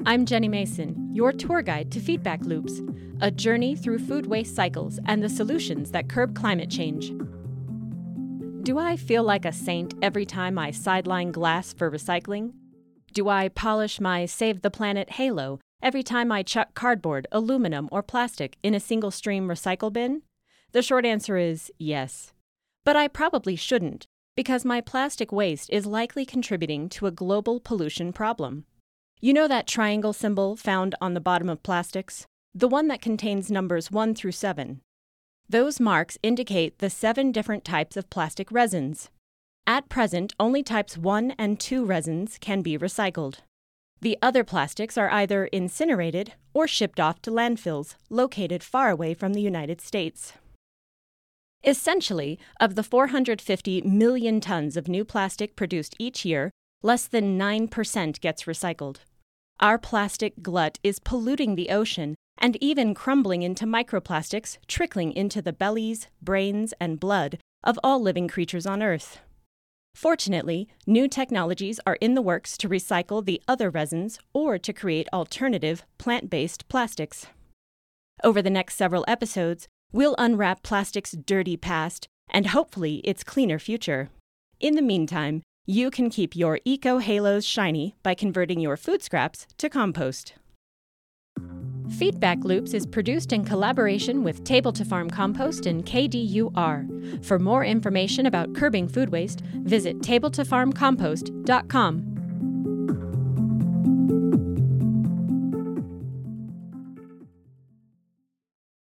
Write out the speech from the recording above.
I'm Jenny Mason, your tour guide to Feedback Loops, a journey through food waste cycles and the solutions that curb climate change. Do I feel like a saint every time I sideline glass for recycling? Do I polish my Save the Planet halo every time I chuck cardboard, aluminum, or plastic in a single-stream recycle bin? The short answer is yes. But I probably shouldn't, because my plastic waste is likely contributing to a global pollution problem. You know that triangle symbol found on the bottom of plastics? The one that contains numbers 1 through 7. Those marks indicate the 7 different types of plastic resins. At present, only types 1 and 2 resins can be recycled. The other plastics are either incinerated or shipped off to landfills located far away from the United States. Essentially, of the 450 million tons of new plastic produced each year, less than 9% gets recycled. Our plastic glut is polluting the ocean and even crumbling into microplastics trickling into the bellies, brains, and blood of all living creatures on Earth. Fortunately, new technologies are in the works to recycle the other resins or to create alternative, plant-based plastics. Over the next several episodes, we'll unwrap plastic's dirty past and hopefully its cleaner future. In the meantime, you can keep your eco-halos shiny by converting your food scraps to compost. Feedback Loops is produced in collaboration with Table to Farm Compost and KDUR. For more information about curbing food waste, visit tabletofarmcompost.com.